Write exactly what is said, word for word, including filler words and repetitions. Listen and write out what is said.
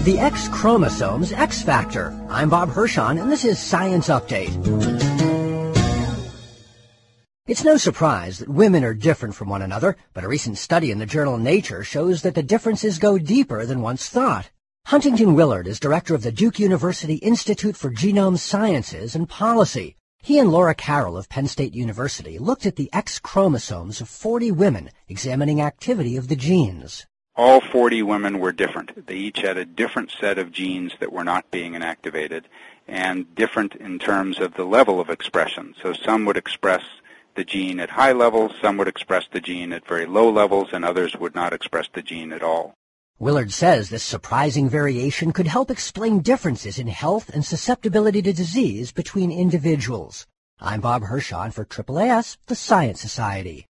The X chromosome's X factor. I'm Bob Hirschon, and this is Science Update. It's no surprise that women are different from one another, but a recent study in the journal Nature shows that the differences go deeper than once thought. Huntington Willard is director of the Duke University Institute for Genome Sciences and Policy. He and Laura Carroll of Penn State University looked at the X chromosomes of forty women, examining activity of the genes. All forty women were different. They each had a different set of genes that were not being inactivated, and different in terms of the level of expression. So some would express the gene at high levels, some would express the gene at very low levels, and others would not express the gene at all. Willard says this surprising variation could help explain differences in health and susceptibility to disease between individuals. I'm Bob Hirschon for A A A S, the Science Society.